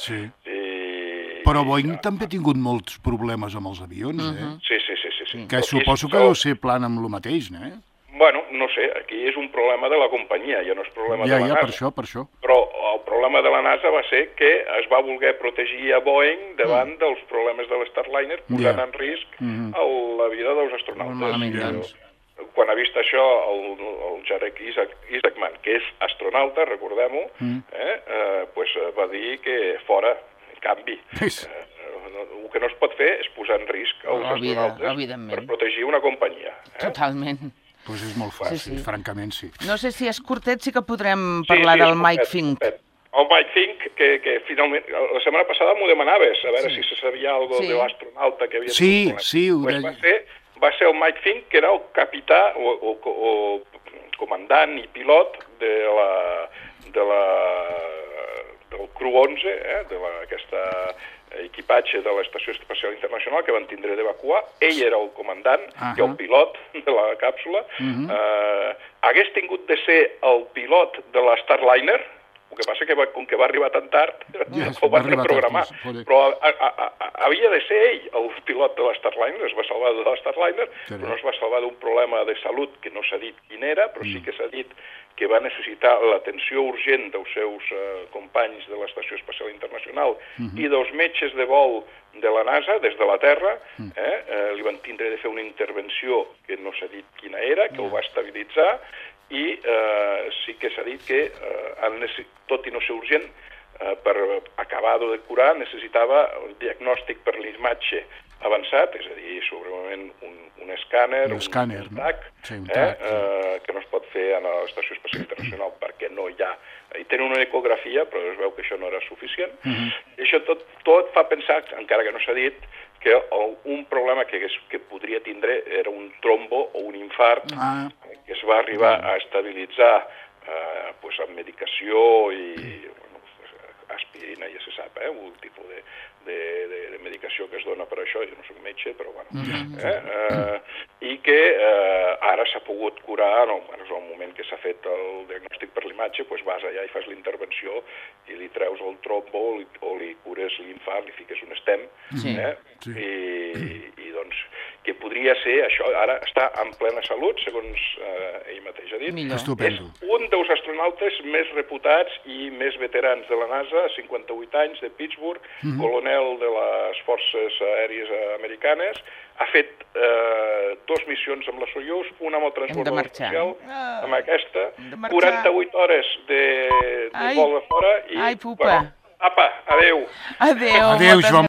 Però Boeing també ha tingut molts problemes amb els avions, Sí. Que suposo que deu ser plan amb el mateix, no? Bueno, no sé, aquí és un problema de la companyia, ja no és problema de la NASA. Per això. Però el problema de la NASA va ser que es va voler protegir a Boeing davant dels problemes de l'Starliner, posant en risc la vida dels astronautes. Quan ha vist això, el Jarek Isaacman, que és astronauta, recordem-ho, va dir que fora, en canvi. El que no es pot fer és posar en risc els astronautes per protegir una companyia. Totalment. Doncs és molt fàcil, francament, sí. No sé si és curtet, sí que podrem parlar del Mike Fink. El Mike Fink, que finalment, la setmana passada m'ho demanaves, a veure si se sabia alguna cosa de l'astronauta que havia tingut. Sí. Va ser el Mike Fink, que era el capità o comandant i pilot del Crew 11, d'aquesta equipatge de l'Estació Espacial Internacional que van tindre d'evacuar. Ell era el comandant i el pilot de la càpsula. Hagués tingut de ser el pilot de la Starliner, el que passa que com que va arribar tan tard, ho van reprogramar. Però havia de ser ell el pilot de la Starliner, es va salvar de la Starliner, però no es va salvar d'un problema de salut que no s'ha dit quin era, però sí que s'ha dit que va necessitar l'atenció urgent dels seus companys de l'Estació Espacial Internacional i dels metges de vol de la NASA des de la Terra. Li van tindre de fer una intervenció que no s'ha dit quina era, que el va estabilitzar, i sí que s'ha dit que, tot i no ser urgent, per acabar-ho de curar necessitava el diagnòstic per l'imatge avançat, és a dir, segurament un escàner, un TAC, que no es pot fer a l'Estació Espacial Internacional perquè no hi ha... Hi tenen una ecografia, però es veu que això no era suficient. I això tot fa pensar, encara que no s'ha dit, que un problema que podria tindre era un trombo o un infart que es va arribar a estabilitzar amb medicació i aspirina, ja se sap, un tipus de medicació que es dona per això, jo no soc metge, però i que ara s'ha pogut curar, en el moment que s'ha fet el diagnòstic per l'imatge, doncs vas allà i fas l'intervenció i li treus el trombo o li cures l'infart, li fiques un stem, i doncs que podria ser això, ara està en plena salut, segons ell mateix ha dit. És un dels astronautes més reputats i més veterans de la NASA, 58 anys, de Pittsburgh, coronel de les Forces Aèries Americanes, ha fet 2 missions amb la Soyuz, una amb el transbordador espacial, amb aquesta, 48 hores de vol de fora i... Ai, pupa! Apa, adeu! Adeu,